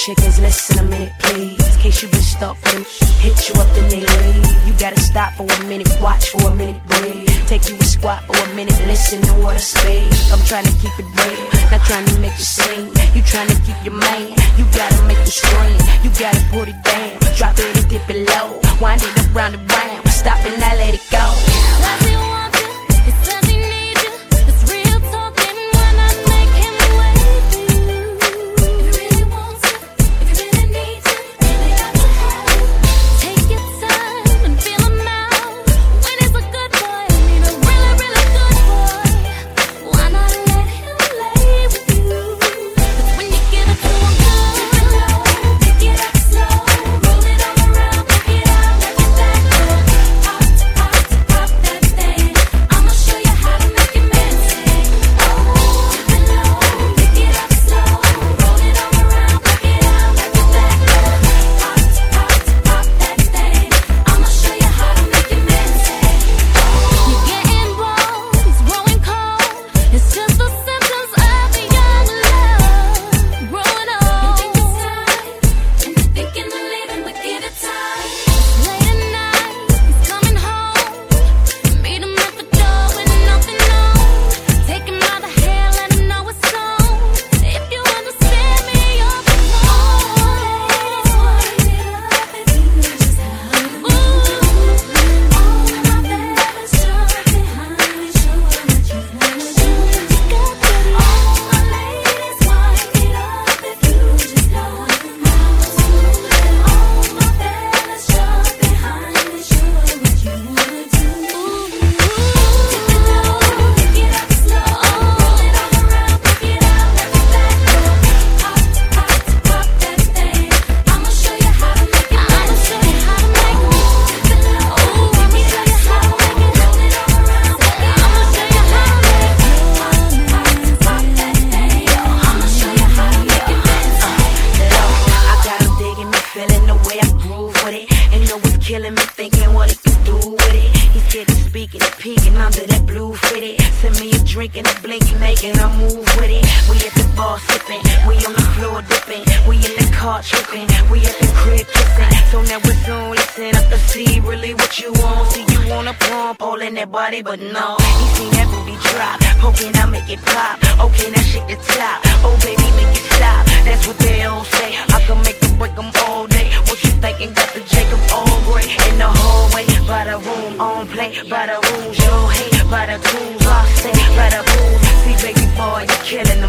chickens, listen a minute, please. In case you been stuck with them, hit you up then they leave. You gotta stop for a minute, watch for a minute, breathe. Take you a squat for a minute, listen to what I speak. I'm trying to keep it real, not trying to make you sing. You trying to keep your man, you gotta make you scream. You gotta put it down, drop it and dip it low. Wind it up round and round, stop and now let it go. Killing me, thinking what he can do with it. He's getting speaking and peeking under that blue fitted. Send me a drink and a blinking, making a move with it. We at the bar sipping, we on the floor dipping, we in the car tripping, we at the crib kissing. So now it's on, listen up to see really what you want. See you wanna pump all in that body, but no. He seen that booty drop, poking I make it pop. Okay, now shake the top, oh baby make it stop. That's what they all say, I can make them break them all day. What you thinking, got the Jacob all gray in the hallway, by the room on play, by the rules, your hate, by the tools, I say, by the rules. See baby boy, you killing